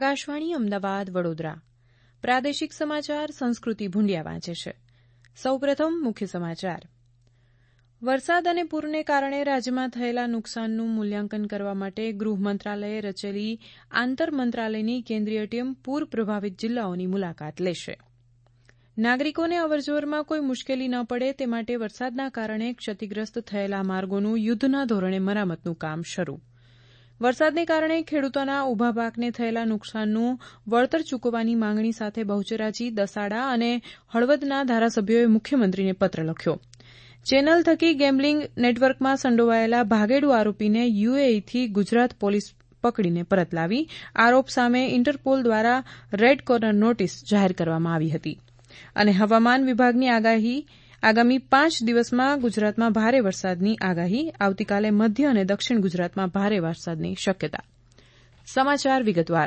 આકાશવાણી અમદાવાદ વડોદરા પ્રાદેશિક સમાચાર સંસ્કૃતિ ભુંડિયા વાંચે છે. સૌપ્રથમ મુખ્ય સમાચાર. વરસાદ અને પૂરને કારણે રાજ્યમાં થયેલા નુકસાનનું મૂલ્યાંકન કરવા માટે ગૃહ મંત્રાલયે રચેલી આંતર મંત્રાલયની કેન્દ્રીય ટીમ પૂર પ્રભાવિત જિલ્લાઓની મુલાકાત લેશે. નાગરિકોને અવરજવરમાં કોઈ મુશ્કેલી ન પડે તે માટે વરસાદના કારણે ક્ષતિગ્રસ્ત થયેલા માર્ગોનું યુદ્ધના ધોરણે મરામતનું કામ શરૂ. વરસાદને કારણે ખેડૂતોના ઊભા પાકને થયેલા નુકસાનનું વળતર ચૂકવવાની માંગણી સાથે બહુચરાજી, દસાડા અને હળવદના ધારાસભ્યોએ મુખ્યમંત્રીને પત્ર લખ્યો. ચેનલ થકી ગેમ્બલિંગ નેટવર્કમાં સંડોવાયેલા ભાગેડુ આરોપીને યુએઈથી ગુજરાત પોલીસ પકડીને પરત લાવી આરોપ સામે ઇન્ટરપોલ દ્વારા રેડ કોર્નર નોટિસ જાહેર કરવામાં આવી હતી. અને હવામાન વિભાગની આગાહી આગામી 5 દિવસમાં ગુજરાતમાં ભારે વરસાદની આગાહી. આવતીકાલે મધ્ય અને દક્ષિણ ગુજરાતમાં ભારે વરસાદની શક્યતા. સમાચાર વિગતવાર.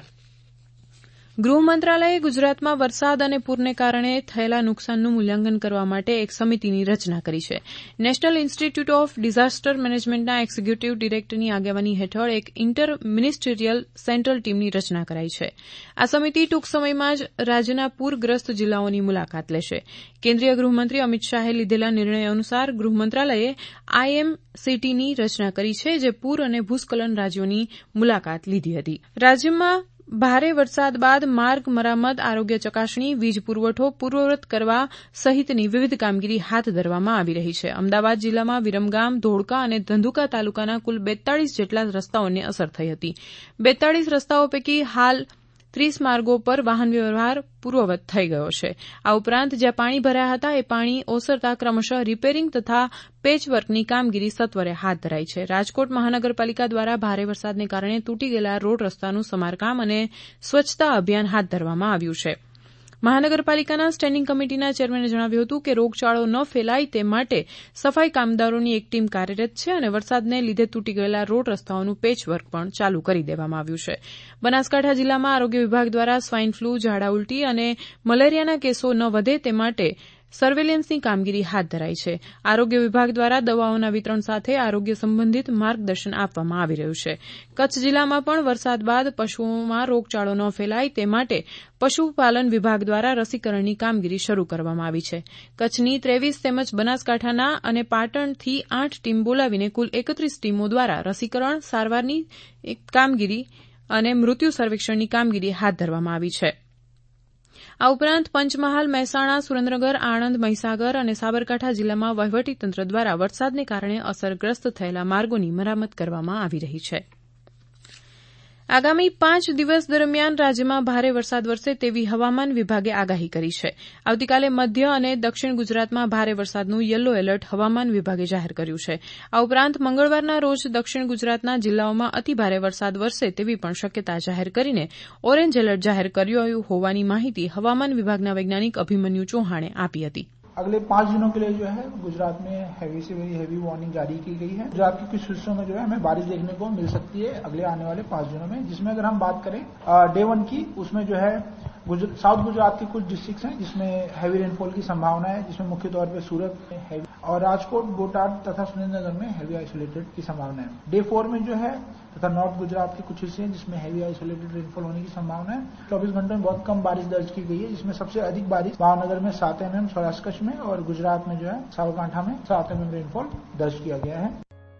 ગૃહ મંત્રાલયે ગુજરાતમાં વરસાદ અને પૂરને કારણે થયેલા નુકસાનનું મૂલ્યાંકન કરવા માટે એક સમિતિની રચના કરી છે. નેશનલ ઇન્સ્ટિટ્યૂટ ઓફ ડિઝાસ્ટર મેનેજમેન્ટના એક્ઝિક્યુટિવ ડિરેક્ટરની આગેવાની હેઠળ એક ઇન્ટર મિનિસ્ટ્રીયલ સેન્ટ્રલ ટીમની રચના કરાઈ છે. આ સમિતિ ટૂંક સમયમાં જ રાજ્યના પૂરગ્રસ્ત જિલ્લાઓની મુલાકાત લેશે. કેન્દ્રીય ગૃહમંત્રી અમિત શાહે લીધેલા નિર્ણય અનુસાર ગૃહ મંત્રાલયે આઈએમસીટીની રચના કરી છે, જે પૂર અને ભૂસ્ખલન રાજ્યોની મુલાકાત લીધી હતી. રાજ્યમાં ભારે વરસાદ બાદ માર્ગ મરામત, આરોગ્ય ચકાસણી, વીજ પુરવઠો પૂર્વવત કરવા સહિતની વિવિધ કામગીરી હાથ ધરવામાં આવી રહી છે. અમદાવાદ જિલ્લામાં વિરમગામ, ધોળકા અને ધંધુકા તાલુકાના કુલ 42 જેટલા રસ્તાઓને અસર થઈ હતી. 42 રસ્તાઓ પૈકી હાલ 30 માર્ગો પર વાહન વ્યવહાર પૂર્વવત થઈ ગયો છે. આ ઉપરાંત જ્યાં પાણી ભરાયા હતા એ પાણી ઓસરતા ક્રમશઃ રિપેરિંગ તથા પેચવર્કની કામગીરી સત્વરે હાથ ધરાઈ છે. રાજકોટ મહાનગરપાલિકા દ્વારા ભારે વરસાદને કારણે તૂટી ગયેલા રોડ રસ્તાનું સમારકામ અને સ્વચ્છતા અભિયાન હાથ ધરવામાં આવ્યું છે. મહાનગરપાલિકાના સ્ટેન્ડિંગ કમિટીના ચેરમેને જણાવ્યું હતું કે રોગચાળો ન ફેલાય તે માટે સફાઈ કામદારોની એક ટીમ કાર્યરત છે અને વરસાદને લીધે તૂટી ગયેલા રોડ રસ્તાઓનું પેચવર્ક પણ ચાલુ કરી દેવામાં આવ્યું છે. બનાસકાંઠા જિલ્લામાં આરોગ્ય વિભાગ દ્વારા સ્વાઇન ફ્લૂ, ઝાડા ઉલટી અને મલેરિયાના કેસો ન વધે તે માટે સર્વેલન્સની કામગીરી હાથ ધરાઈ છે. આરોગ્ય વિભાગ દ્વારા દવાઓના વિતરણ સાથે આરોગ્ય સંબંધિત માર્ગદર્શન આપવામાં આવી રહ્યું છે. કચ્છ જિલ્લામાં પણ વરસાદ બાદ પશુઓમાં રોગચાળો ન ફેલાય તે માટે પશુપાલન વિભાગ દ્વારા રસીકરણની કામગીરી શરૂ કરવામાં આવી છે. કચ્છની 23 તેમજ બનાસકાંઠાના અને પાટણથી 8 ટીમ બોલાવીને કુલ 31 ટીમો દ્વારા રસીકરણ, સારવારની કામગીરી અને મૃત્યુ સર્વેક્ષણની કામગીરી હાથ ધરવામાં આવી છે. આ ઉપરાંત પંચમહાલ, મહેસાણા, સુરેન્દ્રનગર, આણંદ, મહીસાગર અને સાબરકાંઠા જિલ્લામાં વહીવટીતંત્ર દ્વારા વરસાદને કારણે અસરગ્રસ્ત થયેલા માર્ગોની મરામત કરવામાં આવી રહી છે. આગામી 5 દિવસ દરમિયાન રાજ્યમાં ભારે વરસાદ વરસે તેવી હવામાન વિભાગે આગાહી કરી છે. આવતીકાલે મધ્ય અને દક્ષિણ ગુજરાતમાં ભારે વરસાદનું યલો એલર્ટ હવામાન વિભાગે જાહેર કર્યું છે. આ ઉપરાંત મંગળવારના રોજ દક્ષિણ ગુજરાતના જિલ્લાઓમાં અતિભારે વરસાદ વરસે તેવી પણ શક્યતા જાહેર કરીને ઓરેન્જ એલર્ટ જાહેર કર્યું હોવાની માહિતી હવામાન વિભાગના વૈજ્ઞાનિક અભિમન્યુ ચૌહાણે આપી હતી. अगले 5 दिनों के लिए जो है गुजरात में हैवी से वेरी हैवी वार्निंग जारी की गई है. गुजरात के कुछ हिस्सों में जो है हमें बारिश देखने को मिल सकती है अगले आने वाले 5 दिनों में, जिसमें अगर हम बात करें डे 1 की, उसमें जो है साउथ गुजरात के कुछ डिस्ट्रिक्ट्स हैं जिसमें हैवी रेनफॉल की संभावना है, जिसमें मुख्य तौर पर सूरत हैवी और राजकोट, बोटाद तथा सुरेंद्रनगर में हैवी आइसोलेटेड की संभावना है. डे 4 में जो है तथा नॉर्थ गुजरात के कुछ हिस्से हैं जिसमें हैवी आइसोलेटेड रेनफॉल होने की संभावना है. 24 घंटों में बहुत कम बारिश दर्ज की गई है, जिसमें सबसे अधिक बारिश भावनगर में 7 mm, सौराष्ट्र कच्छ में और गुजरात में जो है साबरकांठा में 7 mm रेनफॉल दर्ज किया गया है.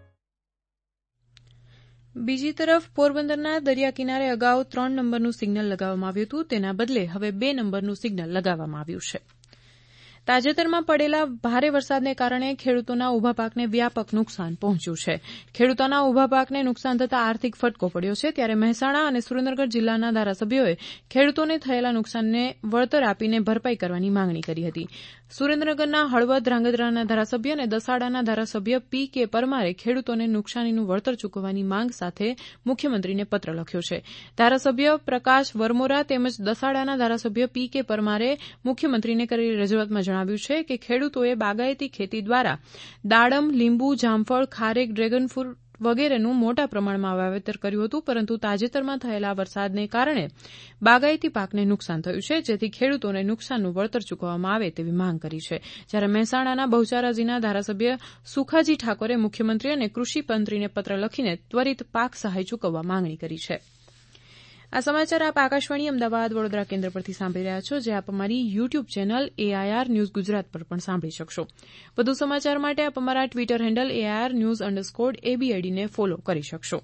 બીજી તરફ પોરબંદરના દરિયા કિનારે અગાઉ 3 નંબરનું સિગ્નલ લગાવવામાં આવ્યું હતું, તેના બદલે હવે 2 નંબરનું સિગ્નલ લગાવવામાં આવ્યું છે. તાજેતરમાં પડેલા ભારે વરસાદને કારણે ખેડૂતોના ઊભા પાકને વ્યાપક નુકસાન પહોંચ્યું છે. ખેડૂતોના ઊભા પાકને નુકસાન થતાં આર્થિક ફટકો પડ્યો છે, ત્યારે મહેસાણા અને સુરેન્દ્રનગર જિલ્લાના ધારાસભ્યોએ ખેડૂતોને થયેલા નુકસાનને વળતર આપીને ભરપાઈ કરવાની માંગણી કરી હતી. સુરેન્દ્રનગરના હળવદ, ધ્રાંગધ્રાના ધારાસભ્ય અને દસાડાના ધારાસભ્ય પી કે પરમારે ખેડૂતોને નુકસાનીનું વળતર ચૂકવવાની માંગ સાથે મુખ્યમંત્રીને પત્ર લખ્યો છે. ધારાસભ્ય પ્રકાશ વરમોરા તેમજ દસાડાના ધારાસભ્ય પી કે પરમારે મુખ્યમંત્રીને કરેલી રજૂઆતમાં જણાવ્યું છે કે ખેડૂતોએ બાગાયતી ખેતી દ્વારા દાડમ, લીંબુ, જામફળ, ખારેક, ડ્રેગન ફ્રૂટ વગેરેનું મોટા પ્રમાણમાં વાવેતર કર્યું હતું, પરંતુ તાજેતરમાં થયેલા વરસાદને કારણે બાગાયતી પાકને નુકસાન થયું છે, જેથી ખેડૂતોને નુકસાનનું વળતર ચૂકવવામાં આવે તેવી માંગ કરી છે. જ્યારે મહેસાણાના બહુચરાજીના ધારાસભ્ય સુખાજી ઠાકોરે મુખ્યમંત્રી અને કૃષિ મંત્રીને પત્ર લખીને ત્વરિત પાક સહાય ચૂકવવા માંગણી કરી છે. આ સમાચાર આપ આકાશવાણી અમદાવાદ વડોદરા કેન્દ્ર પરથી સાંભળી રહ્યા છો, જે આપ અમારી YouTube channel AIR news Gujarat પર પણ સાંભળી શકશો. વધુ સમાચાર માટે આપ અમારા ટ્વિટર હેન્ડલ AIR_news_ABID ને ફોલો કરી શકશો.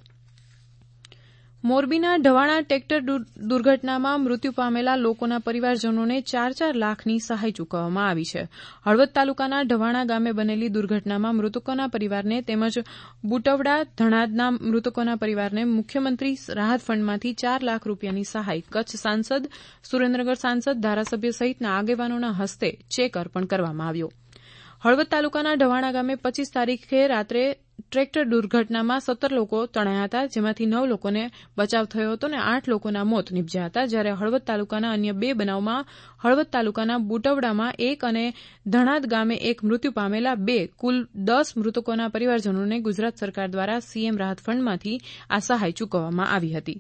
મોરબીના ઢવાણા ટ્રેક્ટર દુર્ઘટનામાં મૃત્યુ પામેલા લોકોના પરિવારજનોને 4-4 લાખની સહાય ચૂકવવામાં આવી છે. હળવદ તાલુકાના ઢવાણા ગામે બનેલી દુર્ઘટનામાં મૃતકોના પરિવારને તેમજ બુટવડા ધણાદના મૃતકોના પરિવારને મુખ્યમંત્રી રાહત ફંડમાંથી 4 લાખ રૂપિયાની સહાય કચ્છ સાંસદ, સુરેન્દ્રનગર સાંસદ, ધારાસભ્ય સહિતના આગેવાનોના હસ્તે ચેક અર્પણ કરવામાં આવ્યો. હળવદ તાલુકાના ઢવાણા ગામે 25 તારીખે રાત્રે ટ્રેક્ટર દુર્ઘટનામાં 17 લોકો તણાયા હતા, જેમાંથી 9 લોકોને બચાવ થયો હતો અને 8 લોકોના મોત નીપજ્યા હતા. જ્યારે હળવદ તાલુકાના અન્ય 2 બનાવમાં હળવદ તાલુકાના બુટવડામાં 1 અને ધણાદ ગામે 1 મૃત્યુ પામેલા 2 કુલ 10 મૃતકોના પરિવારજનોને ગુજરાત સરકાર દ્વારા સીએમ રાહત ફંડમાંથી આ સહાય ચૂકવવામાં આવી હતી.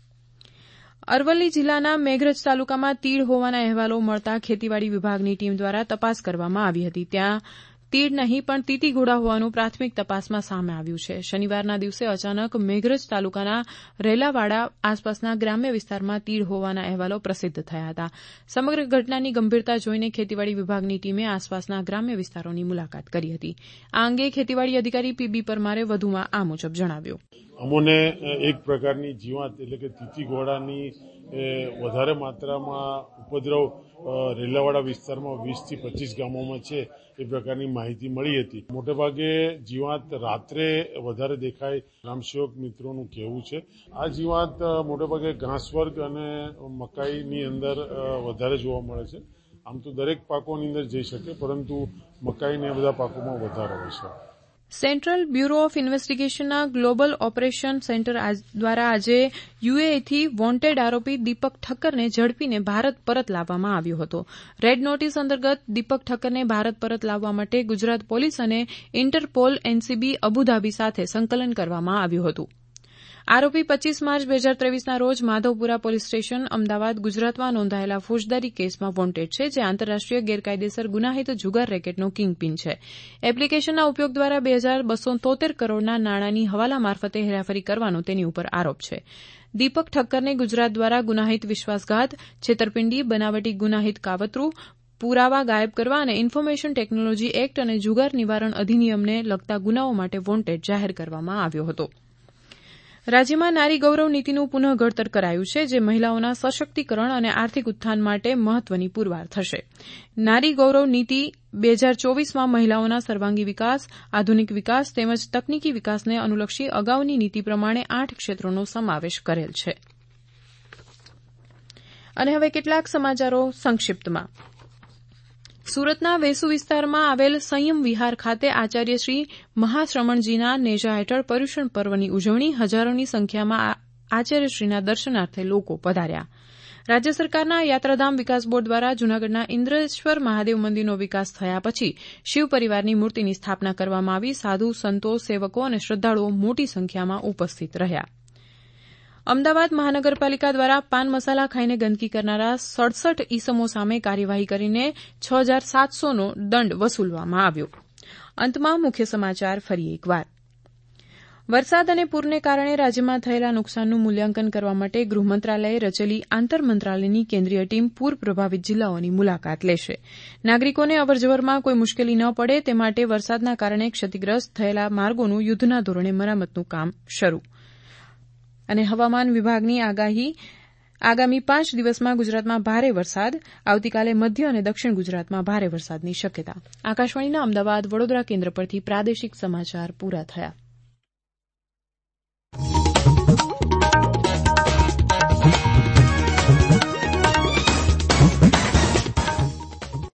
અરવલ્લી જિલ્લાના મેઘરજ તાલુકામાં તીડ હોવાના અહેવાલો મળતા ખેતીવાડી વિભાગની ટીમ દ્વારા તપાસ કરવામાં આવી હતી. ત્યાં તીડ નહીં પણ તીતી ઘોડા હોવાનું પ્રાથમિક તપાસમાં સામે આવ્યું છે. શનિવારના દિવસે અચાનક મેઘરજ તાલુકાના રેલાવાડા આસપાસના ગ્રામ્ય વિસ્તારમાં તીડ હોવાના અહેવાલો પ્રસિદ્ધ થયા હતા. સમગ્ર ઘટનાની ગંભીરતા જોઈને ખેતીવાડી વિભાગની ટીમે આસપાસના ગ્રામ્ય વિસ્તારોની મુલાકાત કરી હતી. આ અંગે ખેતીવાડી અધિકારી પીબી પરમારે વધુમાં આ મુજબ જણાવ્યું. અમોને એક પ્રકારની જીવાત એટલે કે તીતી ઘોડાની વધારે માત્રામાં ઉપદ્રવ રેલાવાડા વિસ્તારમાં 20 થી 25 ગામોમાં છે એ પ્રકારની માહિતી મળી હતી. મોટેભાગે જીવાત રાત્રે વધારે દેખાય ગ્રામસેવક મિત્રોનું કહેવું છે. આ જીવાત મોટેભાગે ઘાસવર્ગ અને મકાઈની અંદર વધારે જોવા મળે છે. આમ તો દરેક પાકોની અંદર જઈ શકે, પરંતુ મકાઈને બધા પાકોમાં વધારે હોય છે. સેન્ટ્રલ બ્યુરો ઓફ ઇન્વેસ્ટિગેશનના ગ્લોબલ ઓપરેશન સેન્ટર દ્વારા આજે યુએઈથી વોન્ટેડ આરોપી દીપક ઠક્કરને ઝડપીને ભારત પરત લાવવામાં આવ્યો હતો. રેડ નોટિસ અંતર્ગત દીપક ઠક્કરને ભારત પરત લાવવા માટે ગુજરાત પોલીસ અને ઇન્ટરપોલ એનસીબી અબુધાબી સાથે સંકલન કરવામાં આવ્યું હતું. આરોપી 25 માર્ચ 2023ના રોજ માધવપુરા પોલીસ સ્ટેશન અમદાવાદ ગુજરાતમાં નોંધાયેલા ફોજદારી કેસમાં વોન્ટેડ છે, જે આંતરરાષ્ટ્રીય ગેરકાયદેસર ગુનાહિત જુગાર રેકેટનો કિંગપિન છે. એપ્લિકેશનના ઉપયોગ દ્વારા 2273 કરોડના નાણાંની હવાલા મારફતે હેરાફેરી કરવાનો તેની ઉપર આરોપ છે. દીપક ઠક્કરને ગુજરાત દ્વારા ગુનાહિત વિશ્વાસઘાત, છેતરપિંડી, બનાવટી ગુનાહિત કાવતરું, પુરાવા ગાયબ કરવા અને ઇન્ફોર્મેશન ટેકનોલોજી એક્ટ અને જુગાર નિવારણ અધિનિયમને લગતા ગુનાઓ માટે વોન્ટેડ જાહેર કરવામાં આવ્યો હતો. રાજ્યમાં નારી ગૌરવ નીતિનું પુનઃ ઘડતર કરાયું છે, જે મહિલાઓના સશક્તિકરણ અને આર્થિક ઉત્થાન માટે મહત્વની પુરવાર થશે. નારી ગૌરવ નીતિ 2024માં મહિલાઓના સર્વાંગી વિકાસ, આધુનિક વિકાસ તેમજ તકનીકી વિકાસને અનુલક્ષી અગાઉની નીતિ પ્રમાણે 8 ક્ષેત્રોનો સમાવેશ કરેલ છે. અને હવે કેટલાક સમાચારો સંક્ષિપ્તમાં. સુરતના વેસુ વિસ્તારમાં આવેલ સંયમ વિહાર ખાતે આચાર્ય શ્રી મહાશ્રમણજીના નેજા હેઠળ પર્યુષણ પર્વની ઉજવણી. હજારોની સંખ્યામાં આચાર્યશ્રીના દર્શનાર્થે લોકો પધાર્યા. રાજ્ય સરકારના યાત્રાધામ વિકાસ બોર્ડ દ્વારા જૂનાગઢના ઇન્દ્રેશ્વર મહાદેવ મંદિરનો વિકાસ થયા પછી શિવ પરિવારની મૂર્તિની સ્થાપના કરવામાં આવી. સાધુ, સંતો, સેવકો અને શ્રદ્ધાળુઓ મોટી સંખ્યામાં ઉપસ્થિત રહ્યા. અમદાવાદ મહાનગરપાલિકા દ્વારા પાન મસાલા ખાઈને ગંદકી કરનારા 67 ઇસમો સામે કાર્યવાહી કરીને 6700નો દંડ વસૂલવામાં આવ્યો. અંતમાં મુખ્ય સમાચાર ફરી એકવાર. વરસાદ અને પૂરને કારણે રાજ્યમાં થયેલા નુકસાનનું મૂલ્યાંકન કરવા માટે ગૃહમંત્રાલયે રચેલી આંતર મંત્રાલયની કેન્દ્રીય ટીમ પૂર પ્રભાવિત જિલ્લાઓની મુલાકાત લેશે. નાગરિકોને અવરજવરમાં કોઈ મુશ્કેલી ન પડે તે માટે વરસાદના કારણે ક્ષતિગ્રસ્ત થયેલા માર્ગોનું યુદ્ધના ધોરણે મરામતનું કામ શરૂ. અને હવામાન વિભાગની આગાહી આગામી 5 દિવસમાં ગુજરાતમાં ભારે વરસાદ, આવતીકાલે મધ્ય અને દક્ષિણ ગુજરાતમાં ભારે વરસાદની શક્યતા. આકાશવાણીના અમદાવાદ વડોદરા કેન્દ્ર પરથી પ્રાદેશિક સમાચાર પૂરા થયા.